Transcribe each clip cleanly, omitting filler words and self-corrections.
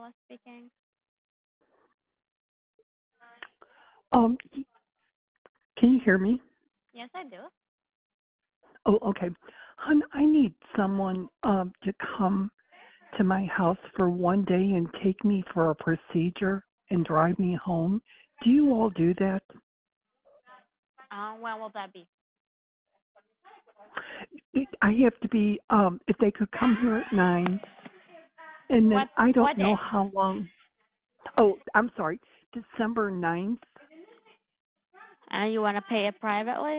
Lois speaking. Um, can you hear me? Yes, I do. Oh, okay. Hon, I need someone to come to my house for one day and take me for a procedure and drive me home. Do you all do that? When will that be? I have to be, if they could come here at 9, and then I don't know how long. Oh, I'm sorry, December 9th. And you want to pay it privately?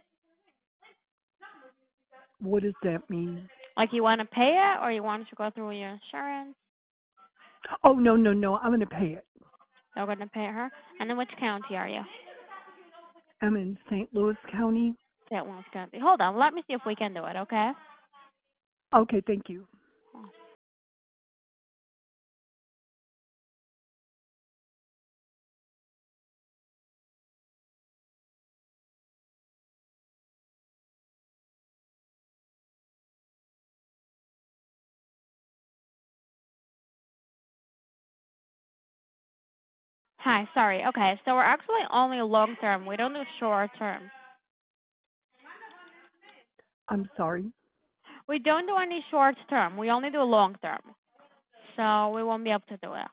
What does that mean? Like you want to pay it, or you want to go through your insurance? Oh, no, I'm going to pay it. You're going to pay her? And then which county are you? I'm in St. Louis County. St. Louis County. Hold on. Let me see if we can do it, okay? Okay, thank you. Hi, sorry. Okay, so we're actually only long term. We don't do short term. I'm sorry. We don't do any short term. We only do long term. So we won't be able to do it.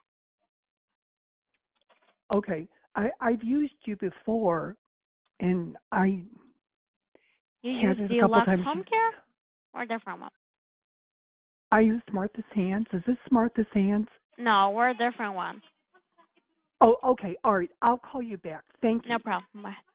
Okay, I've used you before, and I You had use it a couple Deluxe times. Home Care or a different one? I use Martha's Hands. Is this Martha's Hands? No, we're a different one. Oh, okay. All right. I'll call you back. Thank you. No problem. Bye.